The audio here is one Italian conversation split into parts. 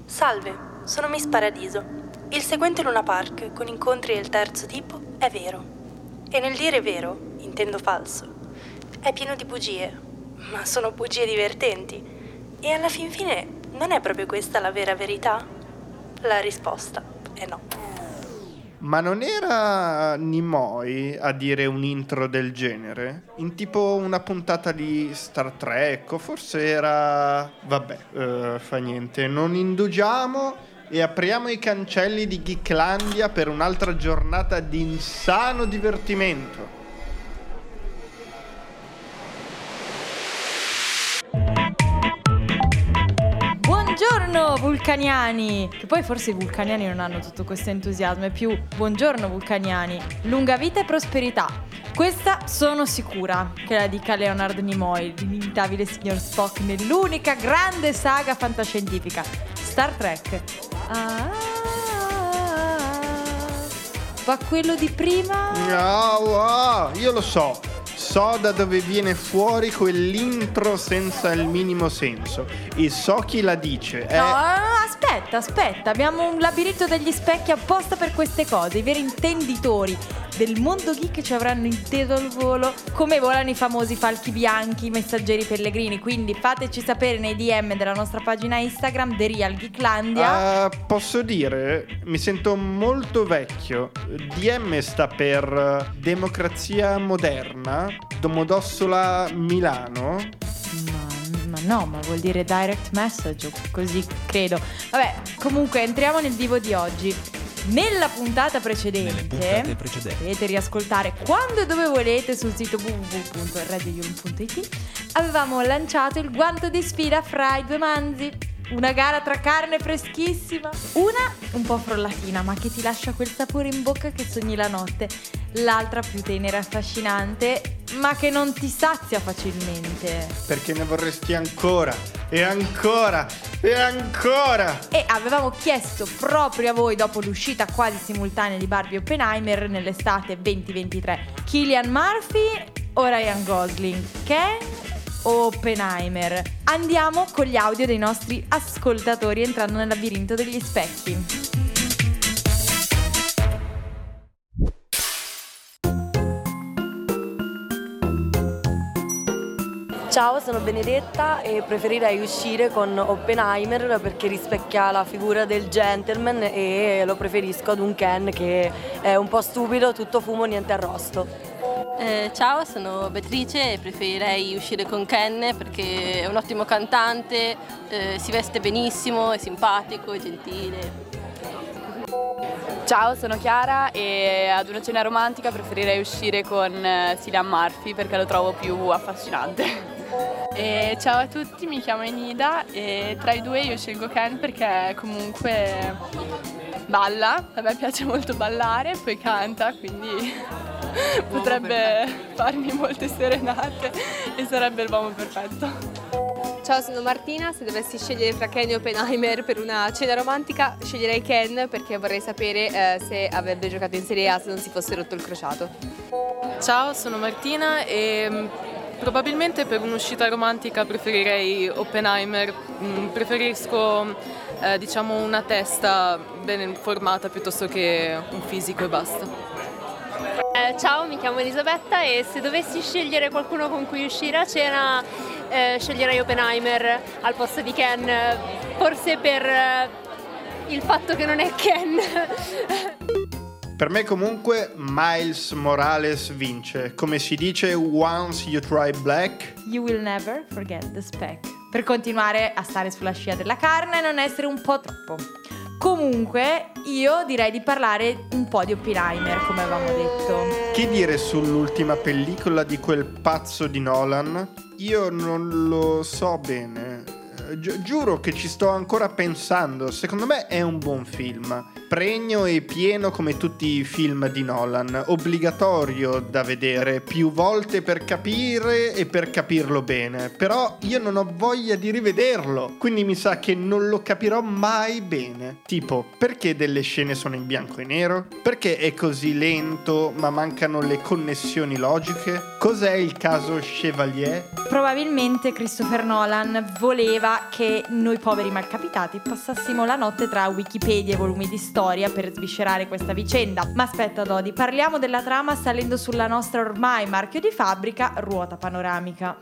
Salve, sono Miss Paradiso. Il seguente Luna Park, con incontri del terzo tipo, è vero. E nel dire vero, intendo falso. È pieno di bugie, ma sono bugie divertenti. E alla fin fine, non è proprio questa la vera verità? La risposta è no. Ma non era Nimoy a dire un intro del genere? In tipo una puntata di Star Trek, o forse era... Vabbè, fa niente. Non indugiamo e apriamo i cancelli di Geeklandia per un'altra giornata di insano divertimento. Buongiorno vulcaniani! Che poi forse i vulcaniani non hanno tutto questo entusiasmo, è più buongiorno vulcaniani, lunga vita e prosperità. Questa sono sicura che la dica Leonard Nimoy, l'imitabile signor Spock nell'unica grande saga fantascientifica, Star Trek. Ma quello di prima? No, io lo so. So da dove viene fuori quell'intro senza il minimo senso. E so chi la dice. No, aspetta. Abbiamo un labirinto degli specchi apposta per queste cose. I veri intenditori del mondo geek ci avranno inteso al volo come volano i famosi falchi bianchi, i messaggeri pellegrini. Quindi fateci sapere nei DM della nostra pagina Instagram The Real Geeklandia. Posso dire, mi sento molto vecchio. DM sta per Democrazia Moderna, Domodossola Milano. No, ma vuol dire direct message, così credo. Vabbè, comunque entriamo nel vivo di oggi. Nella puntata precedente potete riascoltare quando e dove volete sul sito www.radiojulm.it. Avevamo lanciato il guanto di sfida fra i due manzi. Una gara tra carne freschissima, una un po' frollatina ma che ti lascia quel sapore in bocca che sogni la notte, l'altra più tenera e affascinante ma che non ti sazia facilmente. Perché ne vorresti ancora e ancora e ancora. E avevamo chiesto proprio a voi, dopo l'uscita quasi simultanea di Barbie e Oppenheimer nell'estate 2023, Cillian Murphy o Ryan Gosling? Ken o Oppenheimer? Andiamo con gli audio dei nostri ascoltatori entrando nel labirinto degli specchi. Ciao, sono Benedetta e preferirei uscire con Oppenheimer perché rispecchia la figura del gentleman e lo preferisco ad un Ken che è un po' stupido, tutto fumo, niente arrosto. Ciao, sono Beatrice e preferirei uscire con Ken perché è un ottimo cantante, si veste benissimo, è simpatico, è gentile. Ciao, sono Chiara e ad una cena romantica preferirei uscire con Cillian Murphy perché lo trovo più affascinante. Ciao a tutti, mi chiamo Enida e tra i due io scelgo Ken perché comunque balla, a me piace molto ballare, poi canta, quindi potrebbe farmi molte serenate e sarebbe l'uomo perfetto. Ciao, sono Martina, se dovessi scegliere fra Ken e Oppenheimer per una cena romantica sceglierei Ken perché vorrei sapere se avrebbe giocato in Serie A se non si fosse rotto il crociato. Ciao, sono Martina e probabilmente per un'uscita romantica preferirei Oppenheimer, preferisco diciamo una testa ben formata piuttosto che un fisico e basta. Ciao, mi chiamo Elisabetta e se dovessi scegliere qualcuno con cui uscire a cena sceglierei Oppenheimer al posto di Ken, forse per il fatto che non è Ken. Per me comunque Miles Morales vince. Come si dice, once you try black, you will never forget the speck. Per continuare a stare sulla scia della carne e non essere un po' troppo. Comunque io direi di parlare un po' di Oppenheimer, come avevamo detto. Che dire sull'ultima pellicola di quel pazzo di Nolan? Io non lo so bene. Giuro che ci sto ancora pensando. Secondo me è un buon film, pregno e pieno come tutti i film di Nolan, obbligatorio da vedere più volte per capire e per capirlo bene. Però io non ho voglia di rivederlo, quindi mi sa che non lo capirò mai bene. Tipo, perché delle scene sono in bianco e nero? Perché è così lento ma mancano le connessioni logiche? Cos'è il caso Chevalier? Probabilmente Christopher Nolan voleva sembra che noi poveri malcapitati passassimo la notte tra Wikipedia e volumi di storia per sviscerare questa vicenda. Ma aspetta Dodi, parliamo della trama salendo sulla nostra ormai marchio di fabbrica ruota panoramica.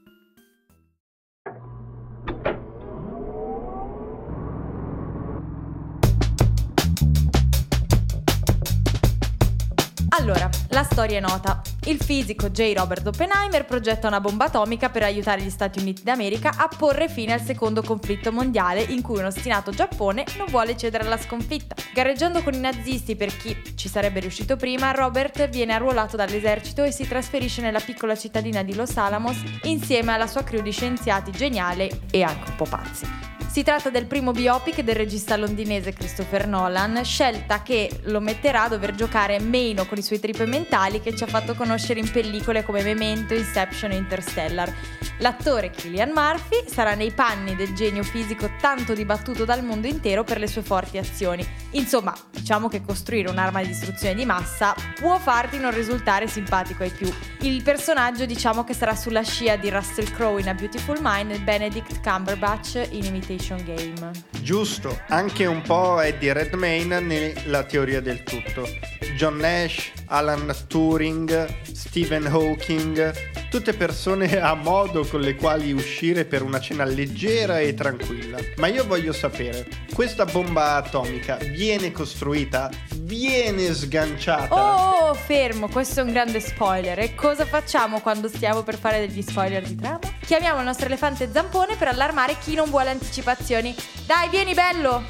Allora, la storia è nota. Il fisico J. Robert Oppenheimer progetta una bomba atomica per aiutare gli Stati Uniti d'America a porre fine al secondo conflitto mondiale, in cui un ostinato Giappone non vuole cedere alla sconfitta. Gareggiando con i nazisti per chi ci sarebbe riuscito prima, Robert viene arruolato dall'esercito e si trasferisce nella piccola cittadina di Los Alamos insieme alla sua crew di scienziati geniali e anche un po' pazzi. Si tratta del primo biopic del regista londinese Christopher Nolan, scelta che lo metterà a dover giocare meno con i suoi trip mentali che ci ha fatto conoscere in pellicole come Memento, Inception e Interstellar. L'attore Cillian Murphy sarà nei panni del genio fisico tanto dibattuto dal mondo intero per le sue forti azioni. Insomma, diciamo che costruire un'arma di distruzione di massa può farti non risultare simpatico ai più. Il personaggio diciamo che sarà sulla scia di Russell Crowe in A Beautiful Mind e Benedict Cumberbatch in Imitation Game. Giusto, anche un po' Eddie Redmayne nella teoria del tutto. John Nash, Alan Turing, Stephen Hawking, tutte persone a modo con le quali uscire per una cena leggera e tranquilla. Ma io voglio sapere, questa bomba atomica viene costruita? Viene sganciata? Oh, fermo, questo è un grande spoiler. E cosa facciamo quando stiamo per fare degli spoiler di trama? Chiamiamo il nostro elefante zampone per allarmare chi non vuole anticipazioni. Dai, vieni bello!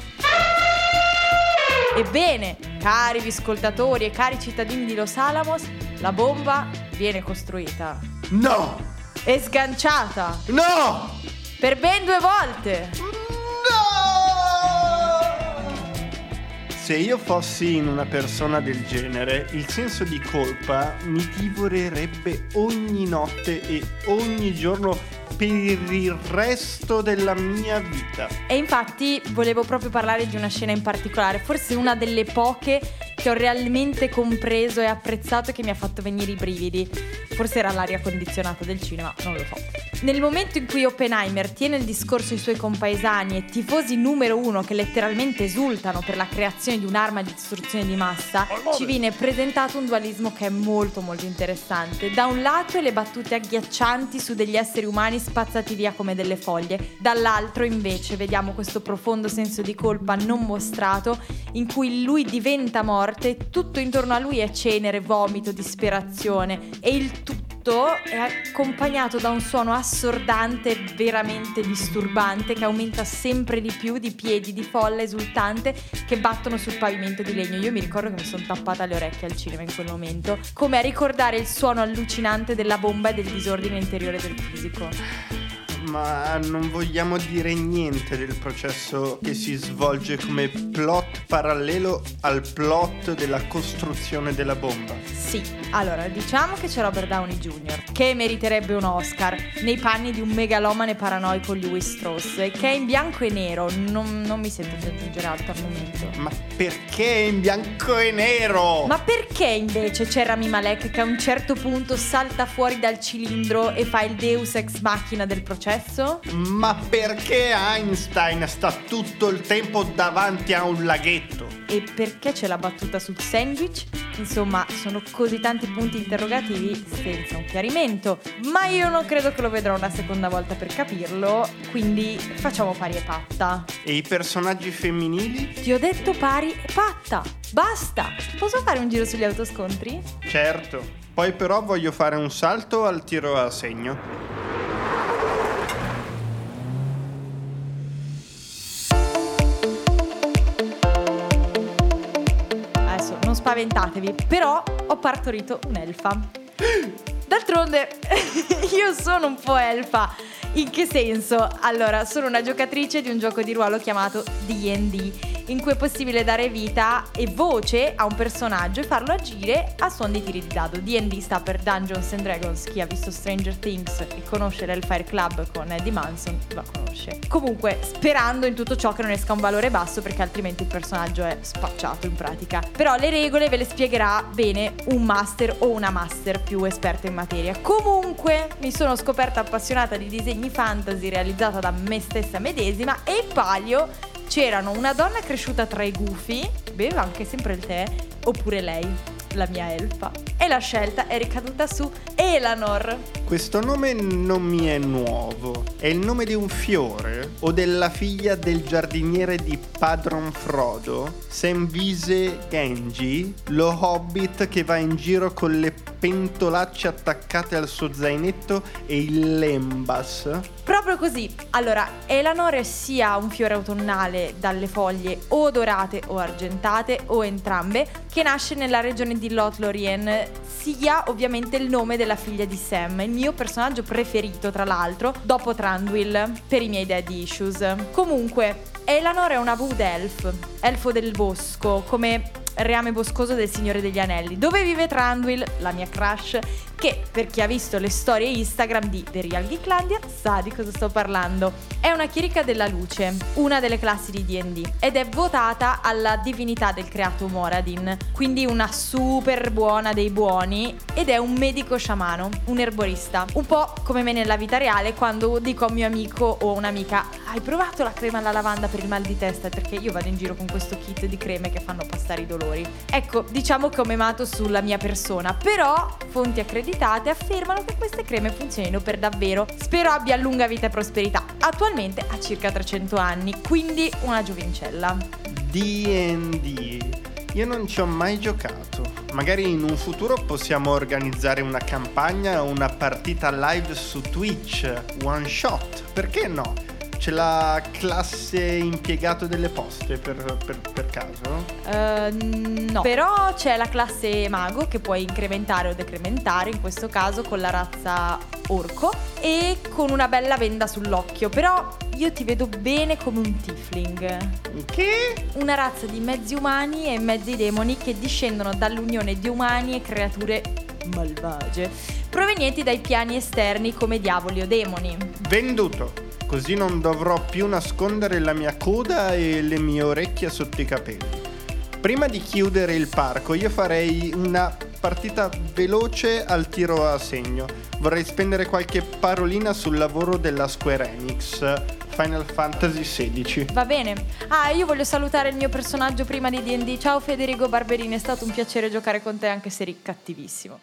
Ebbene, cari ascoltatori e cari cittadini di Los Alamos, la bomba viene costruita. No! E sganciata. No! Per ben 2 volte. Se io fossi in una persona del genere, il senso di colpa mi divorerebbe ogni notte e ogni giorno per il resto della mia vita. E infatti volevo proprio parlare di una scena in particolare, forse una delle poche che ho realmente compreso e apprezzato e che mi ha fatto venire i brividi. Forse era l'aria condizionata del cinema, non lo so. Nel momento in cui Oppenheimer tiene il discorso ai suoi compaesani e tifosi numero 1 che letteralmente esultano per la creazione di un'arma di distruzione di massa, ci viene presentato un dualismo che è molto molto interessante. Da un lato le battute agghiaccianti su degli esseri umani spazzati via come delle foglie, dall'altro invece vediamo questo profondo senso di colpa non mostrato in cui lui diventa morte e tutto intorno a lui è cenere, vomito, disperazione, e il tutto è accompagnato da un suono assordante veramente disturbante che aumenta sempre di più, di piedi di folla esultante che battono sul pavimento di legno. Io mi ricordo che mi sono tappata le orecchie al cinema in quel momento, come a ricordare il suono allucinante della bomba e del disordine interiore del fisico. Ma non vogliamo dire niente del processo che si svolge come plot parallelo al plot della costruzione della bomba? Sì, allora diciamo che c'è Robert Downey Jr., che meriterebbe un Oscar nei panni di un megalomane paranoico Louis Strauss, che è in bianco e nero. Non mi sento di aggiungere altro al momento. Ma perché in bianco e nero? Ma perché invece c'è Rami Malek che a un certo punto salta fuori dal cilindro e fa il Deus ex machina del processo? Ma perché Einstein sta tutto il tempo davanti a un laghetto? E perché c'è la battuta sul sandwich? Insomma, sono così tanti punti interrogativi senza un chiarimento. Ma io non credo che lo vedrò una seconda volta per capirlo, quindi facciamo pari e patta. E i personaggi femminili? Ti ho detto pari e patta. Basta! Posso fare un giro sugli autoscontri? Certo. Poi però voglio fare un salto al tiro a segno. Non spaventatevi, però ho partorito un'elfa. D'altronde io sono un po' elfa. In che senso? Allora, sono una giocatrice di un gioco di ruolo chiamato D&D in cui è possibile dare vita e voce a un personaggio e farlo agire a suon di tiri di dado. D&D sta per Dungeons and Dragons, chi ha visto Stranger Things e conosce l'Hellfire Club con Eddie Manson lo conosce. Comunque, sperando in tutto ciò che non esca un valore basso, perché altrimenti il personaggio è spacciato in pratica. Però le regole ve le spiegherà bene un master o una master più esperta in materia. Comunque, mi sono scoperta appassionata di disegni fantasy realizzata da me stessa medesima, e in palio c'erano una donna cresciuta tra i gufi, beva anche sempre il tè, oppure lei, la mia elfa. E la scelta è ricaduta su Elanor. Questo nome non mi è nuovo. È il nome di un fiore o della figlia del giardiniere di Padron Frodo, Samwise Gamgee, lo hobbit che va in giro con le pentolacce attaccate al suo zainetto e il lembas. Proprio così. Allora, Elanor è sia un fiore autunnale dalle foglie o dorate o argentate o entrambe, che nasce nella regione di Lothlorien, sia ovviamente il nome della figlia di Sam, il mio personaggio preferito tra l'altro, dopo Thranduil, per i miei daddy issues. Comunque, Elanor è una wood elf, elfo del bosco, come Reame Boscoso del Signore degli Anelli, dove vive Thranduil, la mia crush, che per chi ha visto le storie Instagram di The Real Geeklandia sa di cosa sto parlando. È una chierica della luce, una delle classi di D&D, ed è votata alla divinità del creato Moradin, quindi una super buona dei buoni, ed è un medico sciamano, un erborista, un po' come me nella vita reale quando dico a un mio amico o un'amica: hai provato la crema alla lavanda per il mal di testa? Perché io vado in giro con questo kit di creme che fanno passare i dolori. Ecco, diciamo che ho memato sulla mia persona, però fonti accreditate affermano che queste creme funzionino per davvero. Spero abbia lunga vita e prosperità. Attualmente ha circa 300 anni, quindi una giovincella. D&D. Io non ci ho mai giocato. Magari in un futuro possiamo organizzare una campagna o una partita live su Twitch, one shot, perché no? C'è la classe impiegato delle poste per caso? No. Però c'è la classe mago che puoi incrementare o decrementare, in questo caso con la razza orco e con una bella venda sull'occhio. Però io ti vedo bene come un tiefling. Che? Una razza di mezzi umani e mezzi demoni che discendono dall'unione di umani e creature malvagie, provenienti dai piani esterni come diavoli o demoni. Venduto! Così non dovrò più nascondere la mia coda e le mie orecchie sotto i capelli. Prima di chiudere il parco, io farei una partita veloce al tiro a segno. Vorrei spendere qualche parolina sul lavoro della Square Enix, Final Fantasy XVI. Va bene. Io voglio salutare il mio personaggio prima di D&D. Ciao Federico Barberini, è stato un piacere giocare con te anche se eri cattivissimo.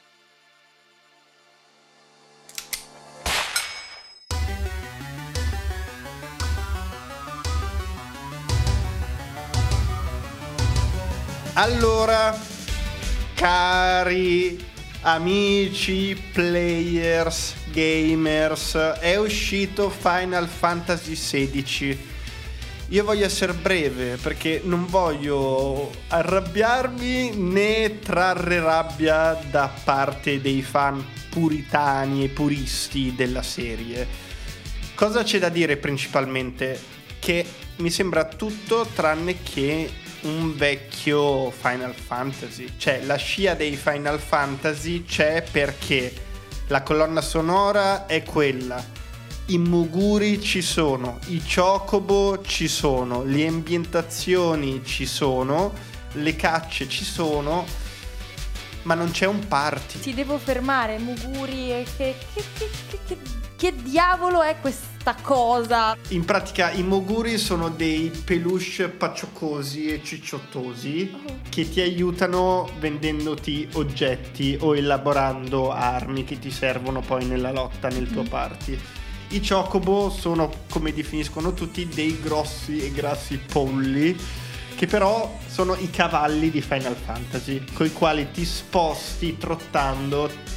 Allora, cari amici, players, gamers, è uscito Final Fantasy XVI. Io voglio essere breve perché non voglio arrabbiarmi né trarre rabbia da parte dei fan puritani e puristi della serie. Cosa c'è da dire principalmente? Che mi sembra tutto tranne che un vecchio Final Fantasy. Cioè, la scia dei Final Fantasy c'è perché la colonna sonora è quella, i Muguri ci sono, i Chocobo ci sono, le ambientazioni ci sono, le cacce ci sono, ma non c'è un party. Ti devo fermare, Muguri, che diavolo è questa cosa? In pratica i Moguri sono dei peluche pacciocosi e cicciottosi che ti aiutano vendendoti oggetti o elaborando armi che ti servono poi nella lotta nel tuo party. I Chocobo sono, come definiscono tutti, dei grossi e grassi polli che però sono i cavalli di Final Fantasy, coi quali ti sposti trottando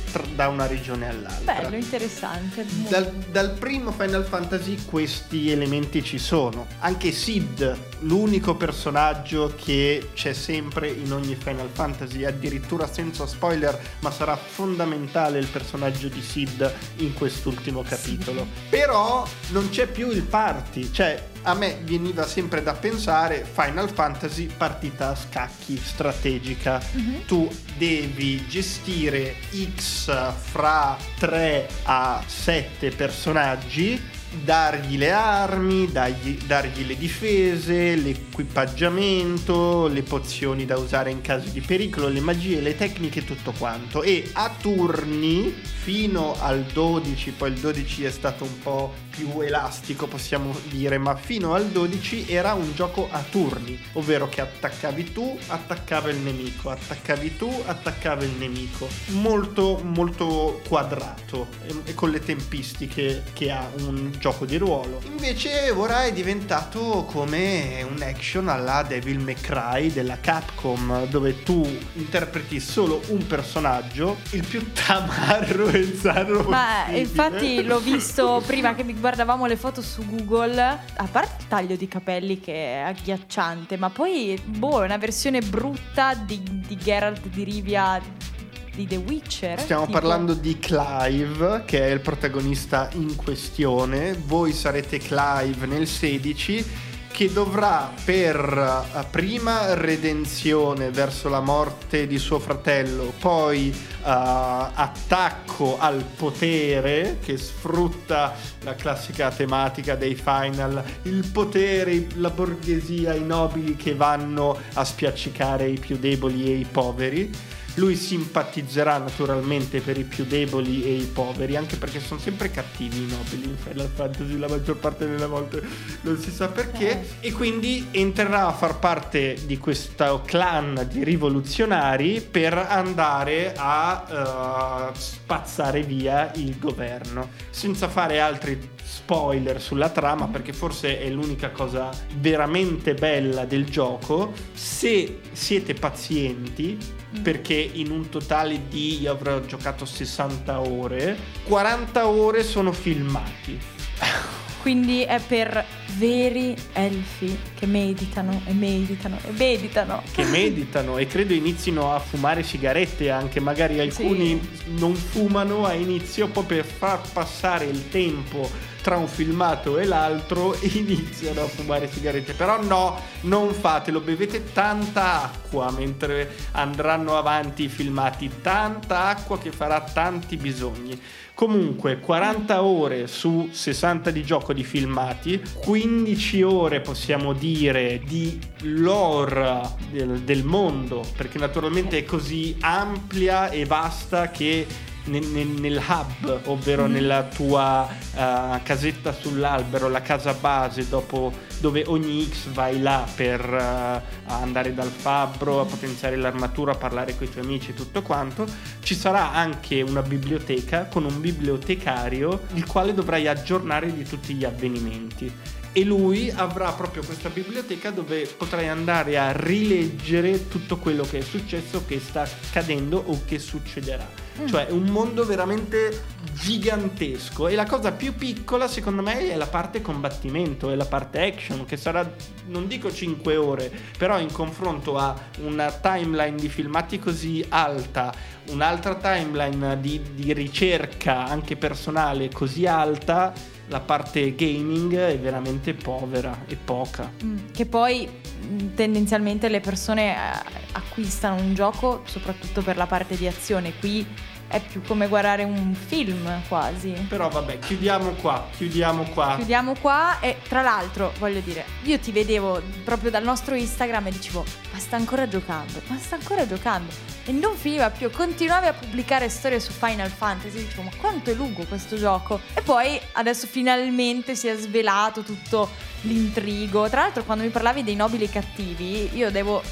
da una regione all'altra. Bello, interessante. Dal primo Final Fantasy questi elementi ci sono. Anche Sid, l'unico personaggio che c'è sempre in ogni Final Fantasy, addirittura senza spoiler, ma sarà fondamentale il personaggio di Sid in quest'ultimo capitolo. Però non c'è più il party, cioè a me veniva sempre da pensare Final Fantasy partita a scacchi strategica. Tu devi gestire X fra 3 a 7 personaggi, dargli le armi, dargli le difese, l'equipaggiamento, le pozioni da usare in caso di pericolo, le magie, le tecniche, tutto quanto. E a turni fino al 12, poi il 12 è stato un po' più elastico, possiamo dire, ma fino al 12 era un gioco a turni, ovvero che attaccavi tu, attaccava il nemico, attaccavi tu, attaccava il nemico. Molto molto quadrato e con le tempistiche che ha un gioco di ruolo. Invece ora è diventato come un action alla Devil May Cry della Capcom, dove tu interpreti solo un personaggio, il più tamarro e zarro Ma possibile. infatti l'ho visto prima che mi guardavamo le foto su Google, a parte il taglio di capelli che è agghiacciante, ma poi è una versione brutta di Geralt di Rivia di The Witcher. Stiamo parlando di Clive, che è il protagonista in questione. Voi sarete Clive nel 16, che dovrà per prima redenzione verso la morte di suo fratello, poi attacco al potere, che sfrutta la classica tematica dei Final, il potere, la borghesia, i nobili che vanno a spiaccicare i più deboli e i poveri. Lui simpatizzerà naturalmente per i più deboli e i poveri, anche perché sono sempre cattivi i nobili in Final Fantasy la maggior parte delle volte, non si sa perché, e quindi entrerà a far parte di questo clan di rivoluzionari per andare a spazzare via il governo, senza fare altri spoiler sulla trama, perché forse è l'unica cosa veramente bella del gioco. Se siete pazienti, perché in un totale di, io avrò giocato 60 ore, 40 ore sono filmati. Quindi è per veri elfi che meditano e meditano e meditano. Che meditano e credo inizino a fumare sigarette anche, magari alcuni non fumano a inizio, poi per far passare il tempo tra un filmato e l'altro iniziano a fumare sigarette. Però no, non fatelo, bevete tanta acqua mentre andranno avanti i filmati, tanta acqua che farà tanti bisogni. Comunque 40 ore su 60 di gioco di filmati, 15 ore possiamo dire di lore del mondo, perché naturalmente è così ampia e vasta che nel hub, ovvero nella tua casetta sull'albero, la casa base, dove ogni X vai là per andare dal fabbro, a potenziare l'armatura, a parlare con i tuoi amici e tutto quanto. Ci sarà anche una biblioteca con un bibliotecario, il quale dovrai aggiornare di tutti gli avvenimenti. E lui avrà proprio questa biblioteca dove potrai andare a rileggere tutto quello che è successo, che sta accadendo o che succederà. Cioè un mondo veramente gigantesco, e la cosa più piccola secondo me è la parte combattimento e la parte action, che sarà, non dico 5 ore, però in confronto a una timeline di filmati così alta, un'altra timeline di ricerca anche personale così alta, la parte gaming è veramente povera e poca. Che poi tendenzialmente le persone acquistano un gioco soprattutto per la parte di azione. Qui è più come guardare un film quasi. Però vabbè, chiudiamo qua. E tra l'altro voglio dire, io ti vedevo proprio dal nostro Instagram e dicevo ma sta ancora giocando e non finiva più, continuavi a pubblicare storie su Final Fantasy, dicevo ma quanto è lungo questo gioco. E poi adesso finalmente si è svelato tutto l'intrigo. Tra l'altro quando mi parlavi dei nobili cattivi, io devo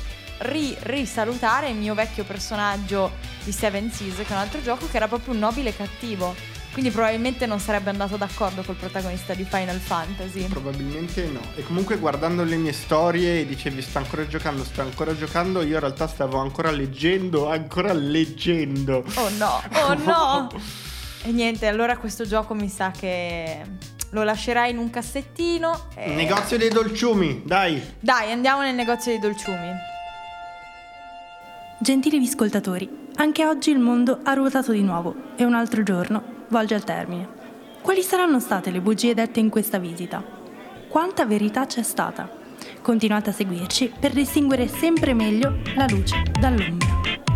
risalutare il mio vecchio personaggio di Seven Seas, che è un altro gioco che era proprio un nobile cattivo. quindi probabilmente non sarebbe andato d'accordo col protagonista di Final Fantasy. Probabilmente no. E comunque guardando le mie storie dicevi sta ancora giocando, io in realtà stavo ancora leggendo. Oh no. E niente, allora questo gioco mi sa che lo lascerai in un cassettino e... Negozio dei dolciumi, dai, andiamo nel negozio dei dolciumi. Gentili ascoltatori, anche oggi il mondo ha ruotato di nuovo e un altro giorno volge al termine. Quali saranno state le bugie dette in questa visita? Quanta verità c'è stata? Continuate a seguirci per distinguere sempre meglio la luce dall'ombra.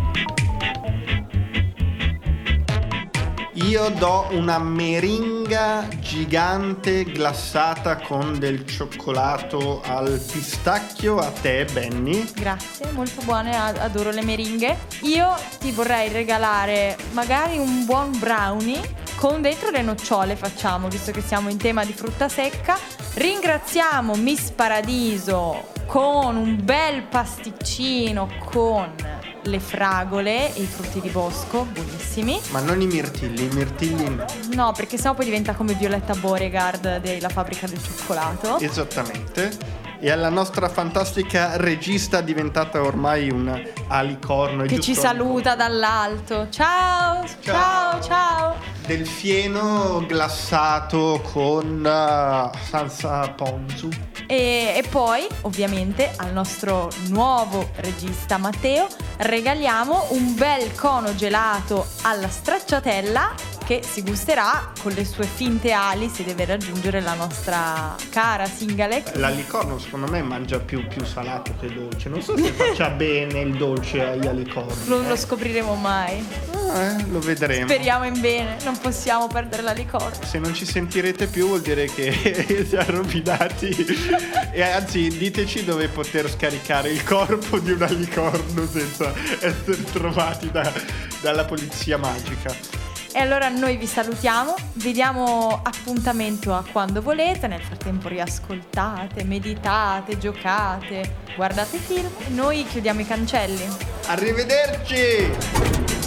io do una meringa gigante glassata con del cioccolato al pistacchio a te, Benny. Grazie, molto buone, adoro le meringhe. Io ti vorrei regalare magari un buon brownie con dentro le nocciole, facciamo, visto che siamo in tema di frutta secca. Ringraziamo Miss Paradiso con un bel pasticcino con le fragole e i frutti di bosco, buonissimi. Ma non i mirtilli no. No, perché sennò poi diventa come Violetta Beauregard della fabbrica del cioccolato. Esattamente. E alla nostra fantastica regista diventata ormai un alicorno. Che ci saluta dall'alto. Ciao. Del fieno glassato con salsa ponzu. E poi, ovviamente, al nostro nuovo regista Matteo regaliamo un bel cono gelato alla stracciatella che si gusterà con le sue finte ali se deve raggiungere la nostra cara Singalec. L'alicorno secondo me mangia più salato che dolce. Non so se faccia bene il dolce agli alicorni. Non lo scopriremo mai. Lo vedremo. Speriamo in bene, non possiamo perdere l'alicorno. Se non ci sentirete più vuol dire che siamo rovinati. E anzi, diteci dove poter scaricare il corpo di un alicorno senza essere trovati dalla polizia magica. E allora noi vi salutiamo, vi diamo appuntamento a quando volete, nel frattempo riascoltate, meditate, giocate, guardate film e noi chiudiamo i cancelli. Arrivederci!